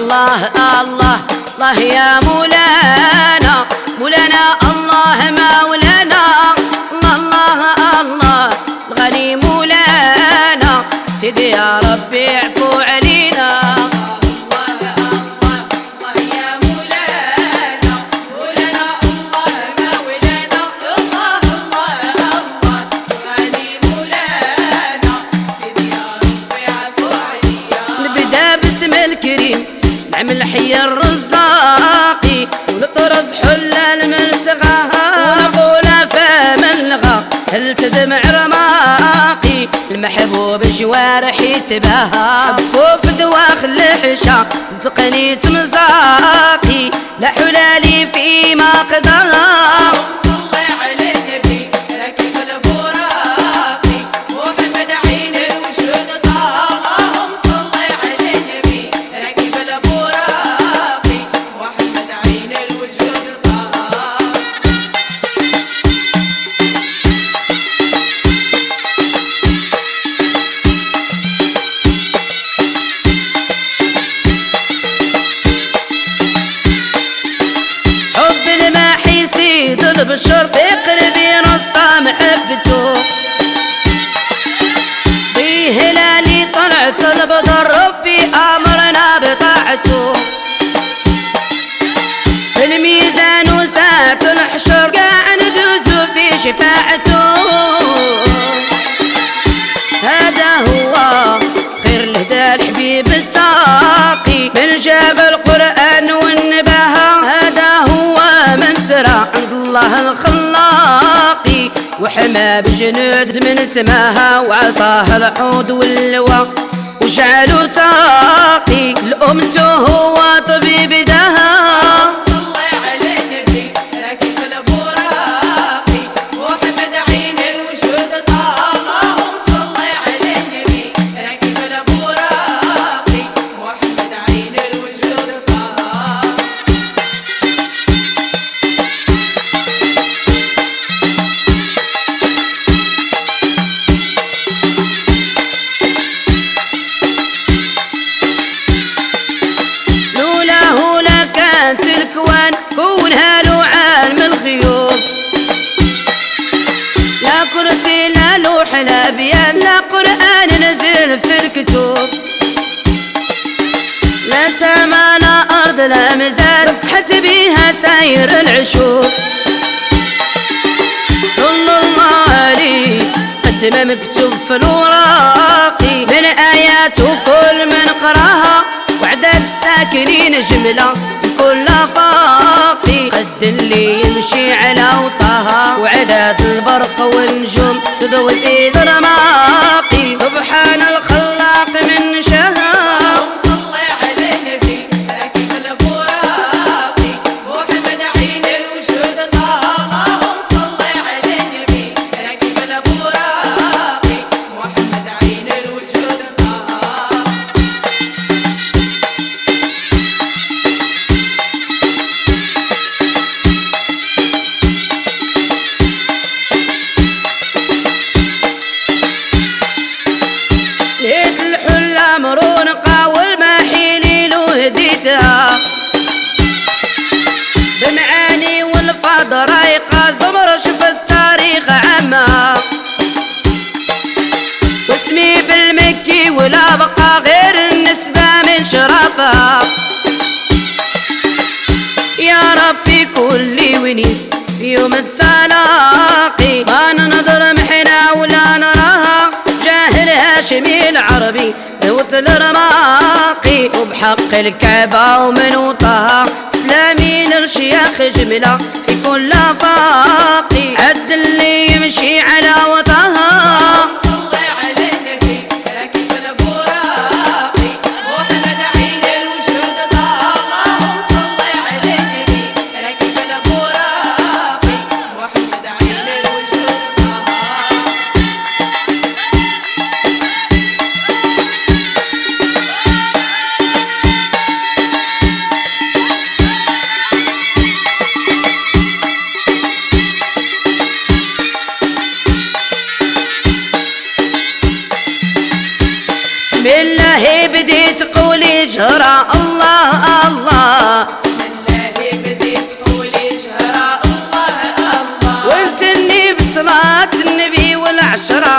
الله الله الله يا مولانا مولانا الله مولانا الله الله الله الغني مولانا سيدي يا ربي اعفو علينا نعمل حي الرزاقي ونطرز حل الملسغاها ونقول فم اللغا هل تدمع رماقي المحبوب جوارحي سباها بوف دواخ الحشا زقني تمزاقي لا حلالي فيما قدرها بالشر في قلبي نصطى محبته بهلالي طلعت البدر ربي امرنا بطاعته في الميزان وساعة الحشر قاع ندوز في شفاعته هذا هو خير الهدى الحبيب التاقي من جاب القرآن والنباهة هذا هو من سرى الله الخلاقي وحمى بجنود من سماها وعطاه الحوض واللواء وجعله تاقي لأمته هو طبيب دها كونها لوعان من الخيوط لا كرسي لا لوح لا بيان لا قرآن نزل في الكتب لا سما لا أرض لا مزال حتى بيها ساير العشوق صلى الله عليه قدم مكتوب في الوراقي من آياته كل من قراها وعدد الساكنين جملة كل فاقي قد اللي يمشي على وطاها وعدد البرق والنجوم تضوي ايد رماقي سبحان الخلاق من شهاب بمعاني والفاض رايقة زمرش في التاريخ عامة واسمي بالمكي ولا بقى غير النسبة من شرفها يا ربي كل ونيس يوم التلاقي ما ننظر محنا ولا نراها جاهل هاشمي العربي ذوت الرماقي وبحق الكعبة ومن وطها اسلامي للشياخ جملة في كل فاقي عد اللي يمشي على وطها الله بديت قولي جهرة الله الله، بسم الله بديت قولي جهرة الله الله، وانتني بصلاة النبي والعشرة